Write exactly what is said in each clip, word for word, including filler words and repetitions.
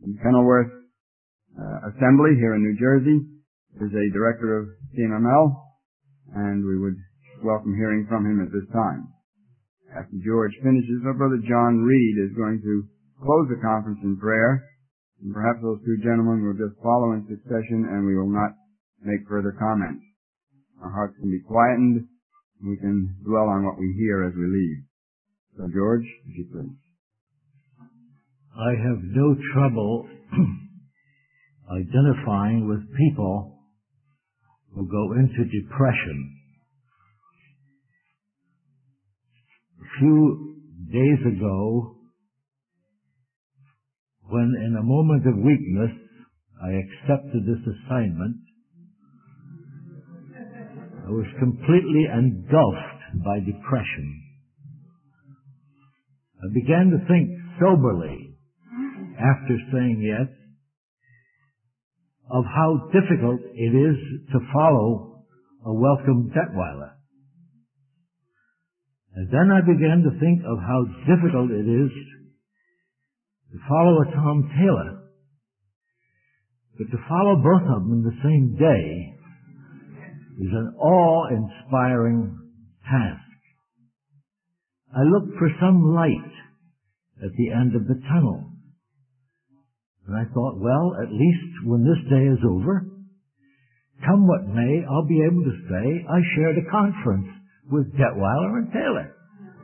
in Kenilworth uh, Assembly here in New Jersey, is a director of C M M L, and we would welcome hearing from him at this time. After George finishes, our brother John Reed is going to close the conference in prayer, and perhaps those two gentlemen will just follow in succession, and we will not make further comments. Our hearts can be quietened, and we can dwell on what we hear as we leave. So, George, if you please. I have no trouble identifying with people who go into depression. A few days ago, when in a moment of weakness I accepted this assignment, I was completely engulfed by depression. I began to think soberly, after saying yes, of how difficult it is to follow a Welcome Detweiler. And then I began to think of how difficult it is to follow a Tom Taylor. But to follow both of them in the same day is an awe-inspiring task. I looked for some light at the end of the tunnel. And I thought, well, at least when this day is over, come what may, I'll be able to say I shared a conference with Detweiler and Taylor.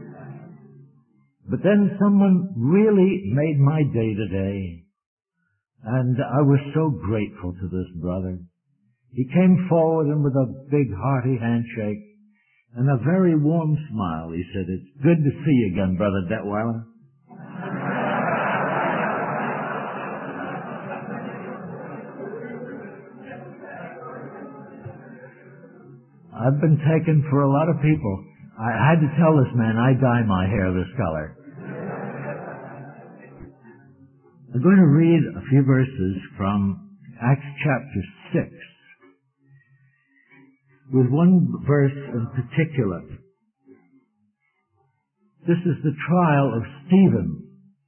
But then someone really made my day today, and I was so grateful to this brother. He came forward and with a big hearty handshake and a very warm smile, he said, "It's good to see you again, Brother Detweiler." I've been taken for a lot of people. I had to tell this man I dye my hair this color. I'm going to read a few verses from Acts chapter six, with one verse in particular. This is the trial of Stephen,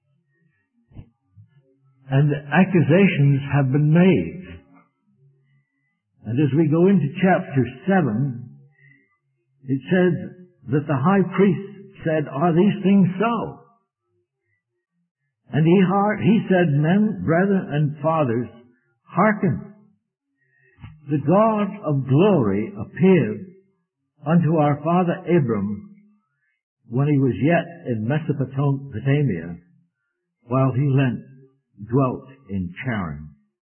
and accusations have been made. And as we go into chapter seven, it says that the high priest said, "Are these things so?" And he, he said, "Men, brethren, and fathers, hearken. The God of glory appeared unto our father Abram when he was yet in Mesopotamia, while he lent, dwelt in Charan."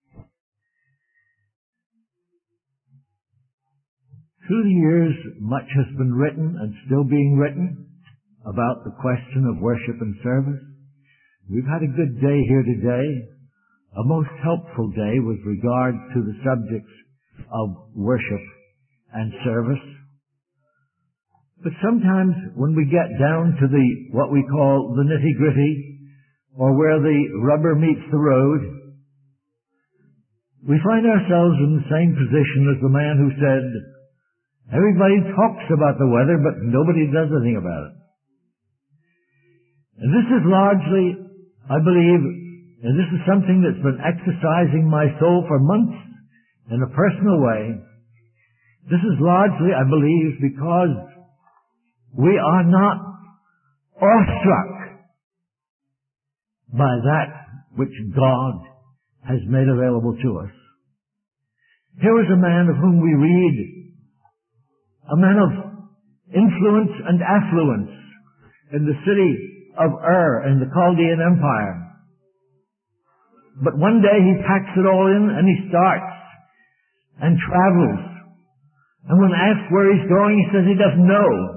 Through the years, much has been written and still being written about the question of worship and service. We've had a good day here today, a most helpful day with regard to the subjects of worship and service. But sometimes when we get down to the what we call the nitty-gritty, or where the rubber meets the road, we find ourselves in the same position as the man who said, "Everybody talks about the weather, but nobody does anything about it." And this is largely, I believe, and this is something that's been exercising my soul for months in a personal way. This is largely, I believe, because we are not awestruck by that which God has made available to us. Here is a man of whom we read, a man of influence and affluence in the city of Ur in the Chaldean Empire. But one day he packs it all in and he starts and travels. And when asked where he's going, he says he doesn't know.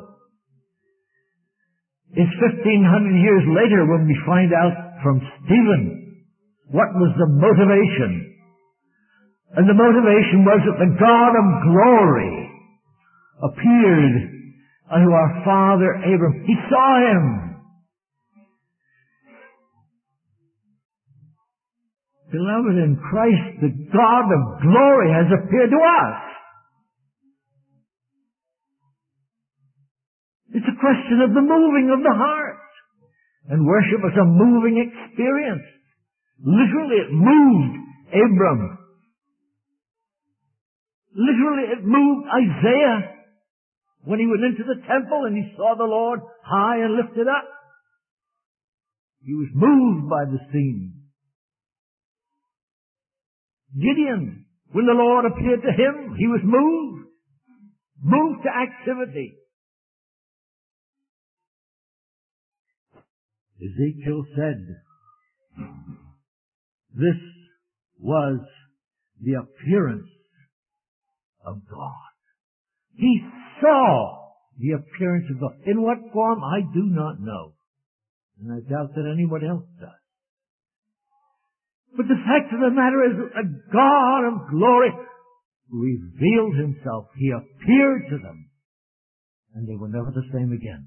It's fifteen hundred years later when we find out from Stephen what was the motivation. And the motivation was that the God of glory appeared unto our father Abram. He saw him. Beloved, in Christ, the God of glory has appeared to us. It's a question of the moving of the heart. And worship is a moving experience. Literally, it moved Abram. Literally, it moved Isaiah when he went into the temple and he saw the Lord high and lifted up. He was moved by the scene. Gideon, when the Lord appeared to him, he was moved. Moved to activity. Ezekiel said, this was the appearance of God. He saw the appearance of God. In what form, I do not know. And I doubt that anyone else does. But the fact of the matter is that the God of glory revealed himself. He appeared to them. And they were never the same again.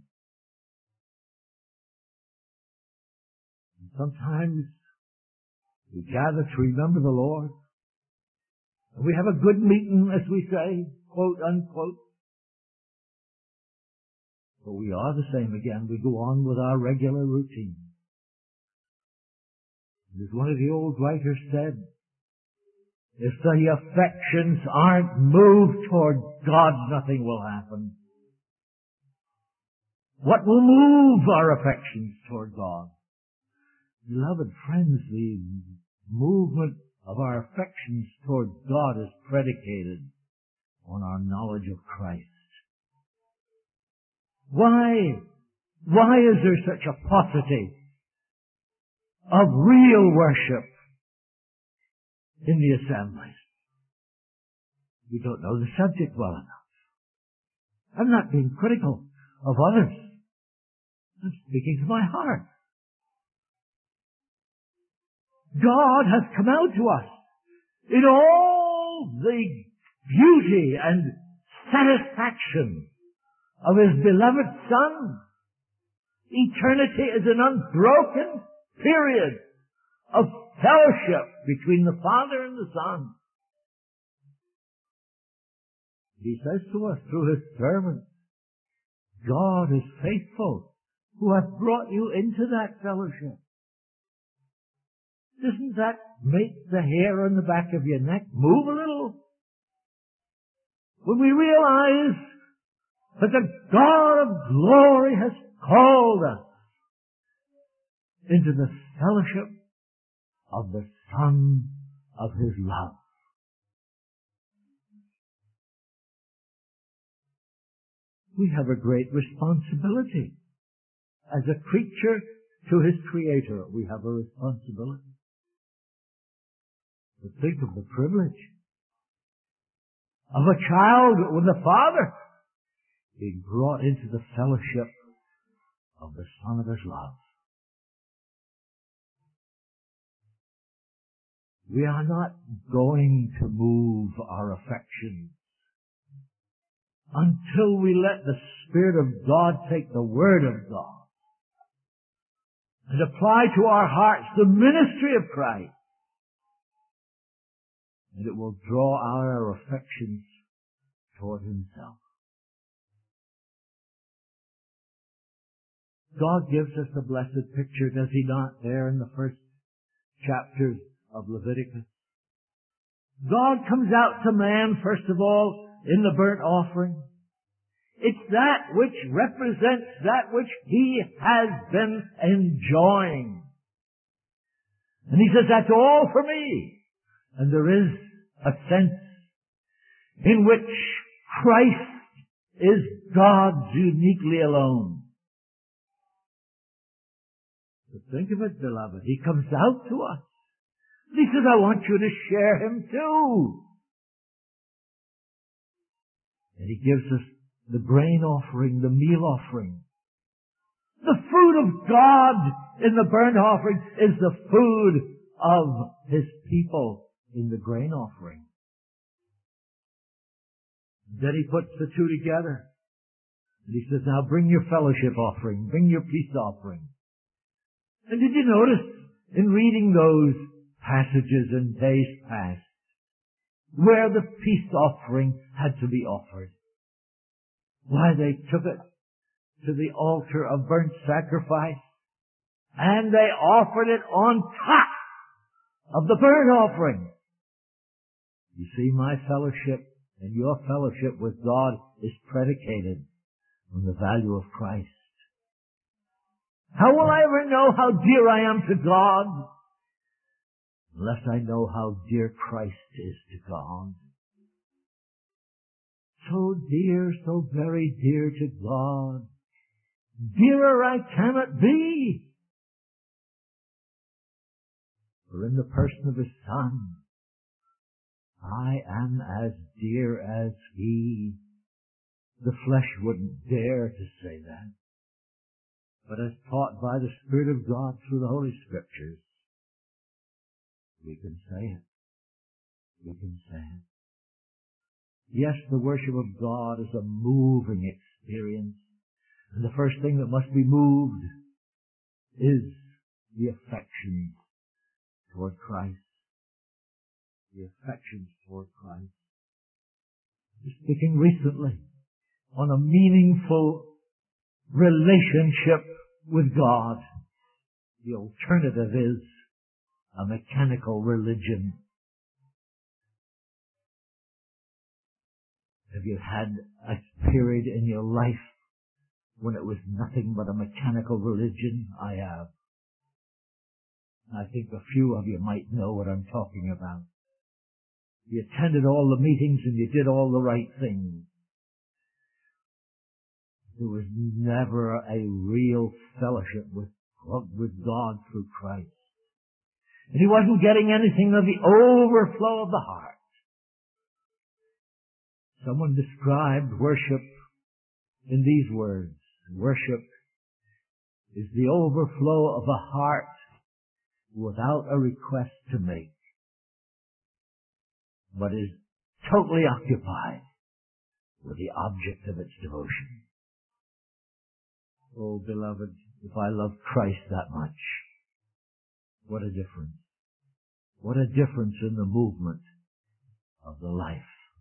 And sometimes we gather to remember the Lord. And we have a good meeting, as we say, quote, unquote. But we are the same again. We go on with our regular routine. And as one of the old writers said, if the affections aren't moved toward God, nothing will happen. What will move our affections toward God? Beloved friends, the movement of our affections toward God is predicated on our knowledge of Christ. Why, why is there such a paucity of real worship in the assemblies? We don't know the subject well enough. I'm not being critical of others. I'm speaking to my heart. God has come out to us in all the beauty and satisfaction of His beloved Son. Eternity is an unbroken period of fellowship between the Father and the Son. He says to us through His servant, God is faithful, who hath brought you into that fellowship. Doesn't that make the hair on the back of your neck move a little? When we realize that the God of glory has called us into the fellowship of the Son of His love. We have a great responsibility. As a creature to His Creator, we have a responsibility. But think of the privilege of a child with the Father being brought into the fellowship of the Son of His love. We are not going to move our affections until we let the Spirit of God take the Word of God and apply to our hearts the ministry of Christ. And it will draw our affections toward Himself. God gives us a blessed picture, does He not, there in the first chapters of Leviticus? God comes out to man, first of all, in the burnt offering. It's that which represents that which he has been enjoying. And He says, that's all for me. And there is a sense in which Christ is God's uniquely alone. But think of it, beloved. He comes out to us. He says, I want you to share Him too. And He gives us the grain offering, the meal offering. The food of God in the burnt offering is the food of His people in the grain offering. Then He puts the two together. And He says, now bring your fellowship offering, bring your peace offering. And did you notice in reading those passages in days past where the peace offering had to be offered? Why, they took it to the altar of burnt sacrifice and they offered it on top of the burnt offering. You see, my fellowship and your fellowship with God is predicated on the value of Christ. How will I ever know how dear I am to God unless I know how dear Christ is to God? So dear, so very dear to God. Dearer I cannot be. For in the person of His Son, I am as dear as He. The flesh wouldn't dare to say that. But as taught by the Spirit of God through the Holy Scriptures, we can say it. We can say it. Yes, the worship of God is a moving experience. And the first thing that must be moved is the affections toward Christ. The affections toward Christ. I was speaking recently on a meaningful relationship with God. The alternative is a mechanical religion. Have you had a period in your life when it was nothing but a mechanical religion? I have. I think a few of you might know what I'm talking about. You attended all the meetings and you did all the right things. There was never a real fellowship with, with God through Christ. And he wasn't getting anything of the overflow of the heart. Someone described worship in these words. Worship is the overflow of a heart without a request to make, but is totally occupied with the object of its devotion. Oh, beloved, if I love Christ that much, what a difference. What a difference in the movement of the life.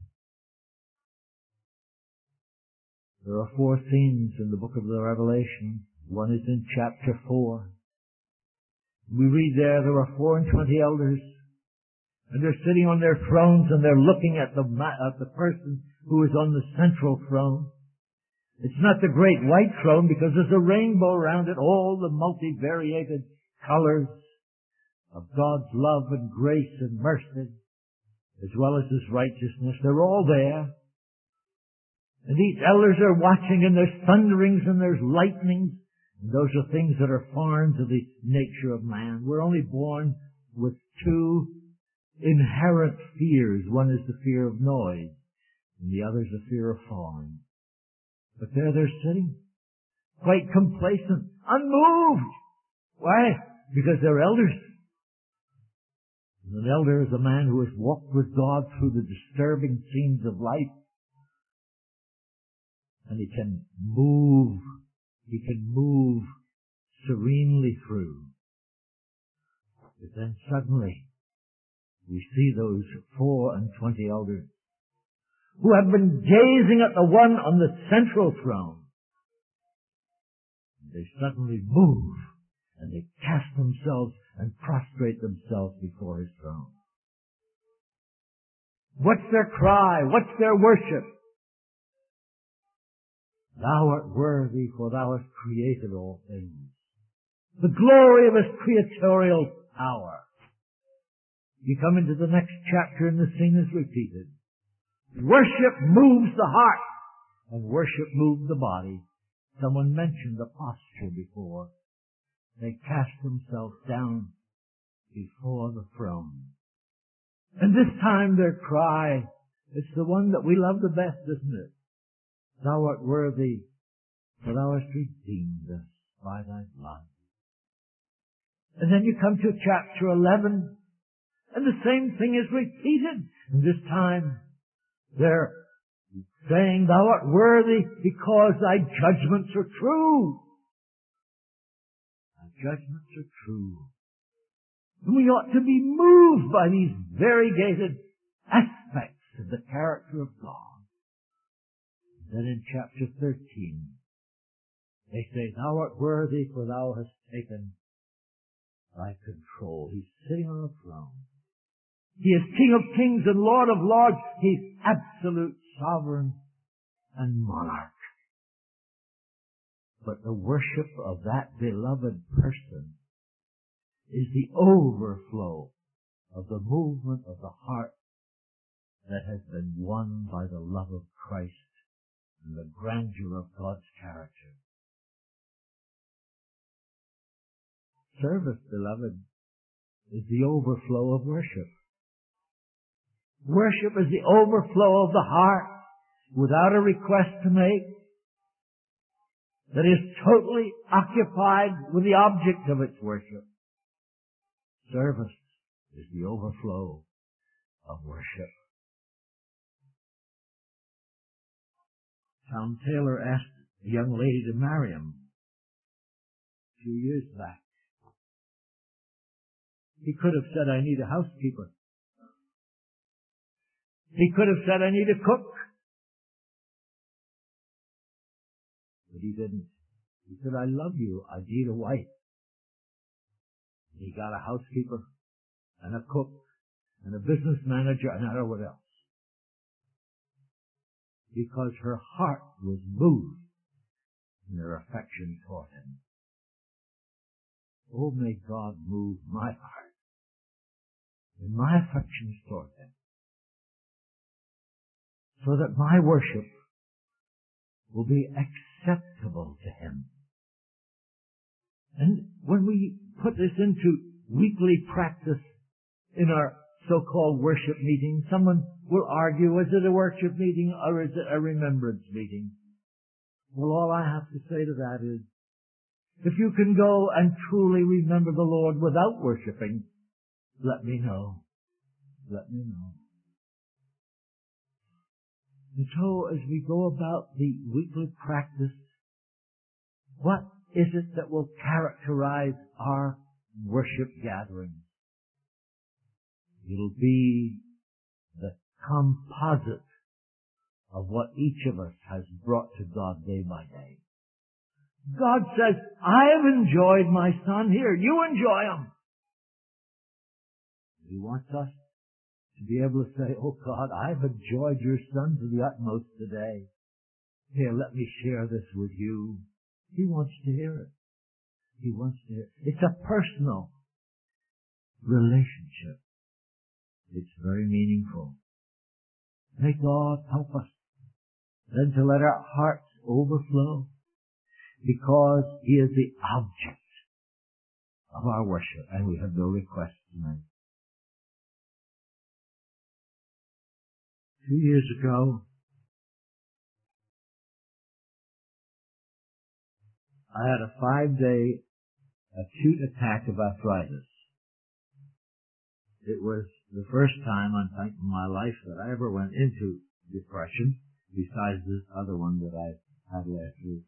There are four themes in the book of the Revelation. One is in chapter four. We read there, there are four and twenty elders, and they're sitting on their thrones, and they're looking at the, at the person who is on the central throne. It's not the great white throne, because there's a rainbow around it, all the multivariated colors of God's love and grace and mercy, as well as His righteousness. They're all there. And these elders are watching, and there's thunderings and there's lightnings. And those are things that are foreign to the nature of man. We're only born with two inherent fears. One is the fear of noise, and the other is the fear of falling. But there they're sitting, quite complacent, unmoved. Why? Because they're elders. And an elder is a man who has walked with God through the disturbing scenes of life. And he can move, he can move serenely through. But then suddenly, we see those four and twenty elders who have been gazing at the one on the central throne. And they suddenly move, and they cast themselves and prostrate themselves before His throne. What's their cry? What's their worship? Thou art worthy, for Thou hast created all things. The glory of His creatorial power. You come into the next chapter and the scene is repeated. Worship moves the heart, and worship moves the body. Someone mentioned the posture before. They cast themselves down before the throne. And this time their cry, it's the one that we love the best, isn't it? Thou art worthy, for Thou hast redeemed us by Thy blood. And then you come to chapter eleven, and the same thing is repeated. And this time, they're saying, Thou art worthy because Thy judgments are true. Thy judgments are true. And we ought to be moved by these variegated aspects of the character of God. Then in chapter thirteen, they say, Thou art worthy, for Thou hast taken by control. He's sitting on a throne. He is King of kings and Lord of lords. He's absolute sovereign and monarch. But the worship of that beloved person is the overflow of the movement of the heart that has been won by the love of Christ and the grandeur of God's character. Service, beloved, is the overflow of worship. Worship is the overflow of the heart without a request to make, that is totally occupied with the object of its worship. Service is the overflow of worship. Tom Taylor asked a young lady to marry him a few years back. He could have said, I need a housekeeper. He could have said, I need a cook. But he didn't. He said, I love you. I need a wife. And he got a housekeeper and a cook and a business manager and I don't know what else. Because her heart was moved in her affection toward him. Oh, may God move my heart in my affections toward him, so that my worship will be acceptable to him. And when we put this into weekly practice in our so-called worship meeting, someone will argue, is it a worship meeting or is it a remembrance meeting? Well, all I have to say to that is, if you can go and truly remember the Lord without worshiping, let me know. Let me know. And so as we go about the weekly practice, what is it that will characterize our worship gatherings? It'll be the composite of what each of us has brought to God day by day. God says, I have enjoyed my son here. You enjoy him. He wants us to be able to say, oh God, I've enjoyed your son to the utmost today. Here, let me share this with you. He wants to hear it. He wants to hear it. It's a personal relationship. It's very meaningful. May God help us then to let our hearts overflow, because he is the object of our worship, and we have no requests tonight. Two years ago, I had a five-day acute attack of arthritis. It was the first time, I think, in my life that I ever went into depression, besides this other one that I had last week.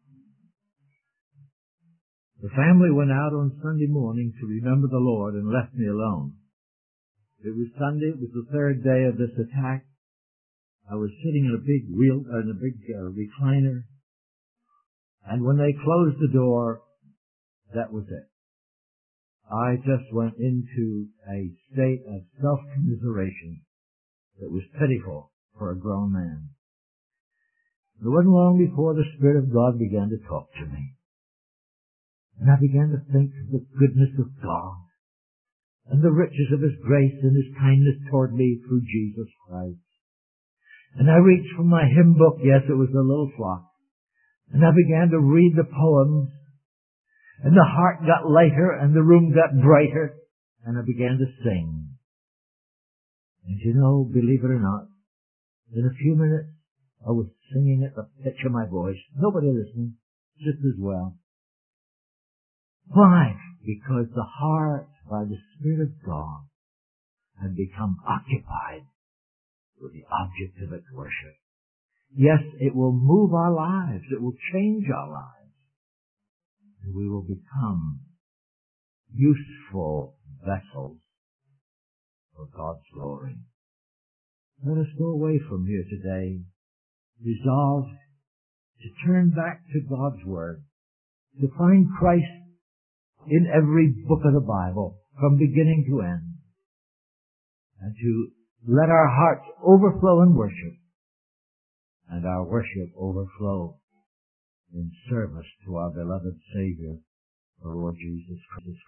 The family went out on Sunday morning to remember the Lord and left me alone. It was Sunday. It was the third day of this attack. I was sitting in a big wheel, in a big uh, recliner, and when they closed the door, that was it. I just went into a state of self-commiseration that was pitiful for a grown man. It wasn't long before the Spirit of God began to talk to me. And I began to think of the goodness of God and the riches of his grace and his kindness toward me through Jesus Christ. And I reached for my hymn book, yes, it was a little flock, and I began to read the poems, and the heart got lighter and the room got brighter, and I began to sing. And you know, believe it or not, in a few minutes I was singing at the pitch of my voice, nobody listening, just as well. Why? Because the heart, by the Spirit of God, had become occupied with the object of its worship. Yes, it will move our lives. It will change our lives. And we will become useful vessels for God's glory. Let us go away from here today, resolved to turn back to God's Word, to find Christ in every book of the Bible, from beginning to end, and to let our hearts overflow in worship, and our worship overflow in service to our beloved Savior, the Lord Jesus Christ.